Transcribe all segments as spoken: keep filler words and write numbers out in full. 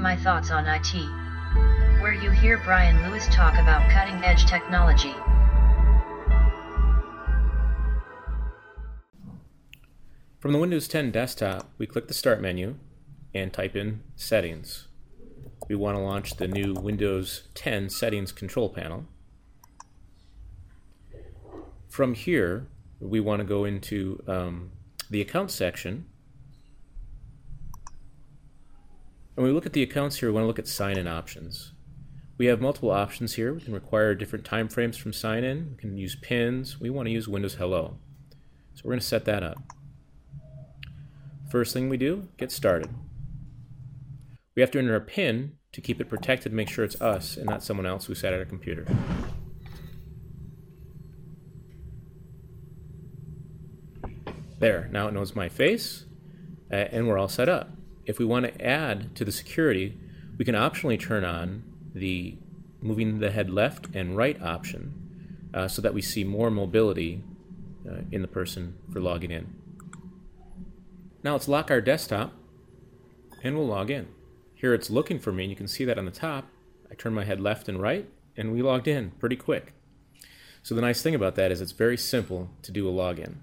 My Thoughts on I T, where you hear Brian Lewis talk about cutting-edge technology. From the Windows ten desktop, we click the Start menu and type in Settings. We want to launch the new Windows ten Settings control panel. From here, we want to go into um, the Accounts section. When we look at the accounts here, we want to look at sign-in options. We have multiple options here. We can require different time frames from sign-in. We can use pins. We want to use Windows Hello. So we're going to set that up. First thing we do, get started. We have to enter a pin to keep it protected, make sure it's us and not someone else who sat at a computer. There, now it knows my face, uh, and we're all set up. If we want to add to the security, we can optionally turn on the moving the head left and right option uh, so that we see more mobility uh, in the person for logging in. Now let's lock our desktop and we'll log in. Here it's looking for me, and you can see that on the top. I turn my head left and right and we logged in pretty quick. So the nice thing about that is it's very simple to do a login.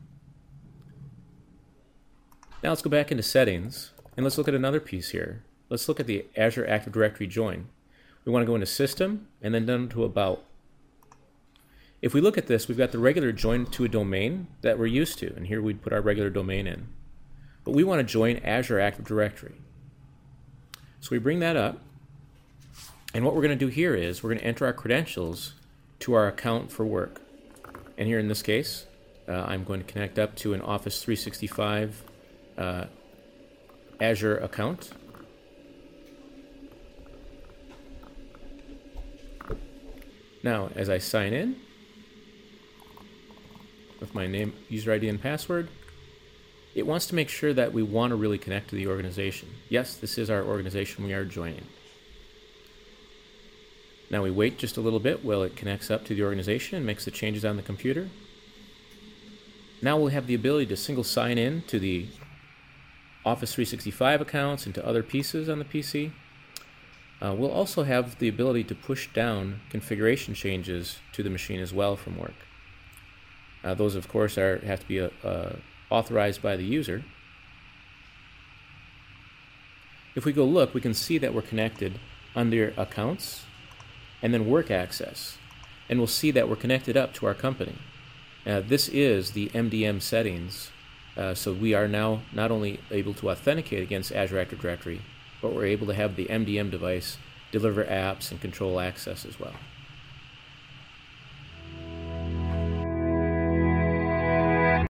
Now let's go back into settings. And let's look at another piece here. Let's look at the Azure Active Directory join. We want to go into System and then down to About. If we look at this, we've got the regular join to a domain that we're used to, and here we'd put our regular domain in. But we want to join Azure Active Directory. So we bring that up, and what we're going to do here is we're going to enter our credentials to our account for work. And here in this case, uh, I'm going to connect up to an Office three sixty-five uh, Azure account. Now, as I sign in with my name, user I D, and password, it wants to make sure that we want to really connect to the organization. Yes, this is our organization we are joining. Now we wait just a little bit while it connects up to the organization and makes the changes on the computer. Now we'll have the ability to single sign in to the Office three sixty-five accounts and to other pieces on the P C. Uh, we'll also have the ability to push down configuration changes to the machine as well from work. Uh, those, of course, are have to be uh, uh, authorized by the user. If we go look, we can see that we're connected under Accounts and then Work Access. And we'll see that we're connected up to our company. Uh, this is the M D M settings. Uh, so we are now not only able to authenticate against Azure Active Directory, but we're able to have the M D M device deliver apps and control access as well.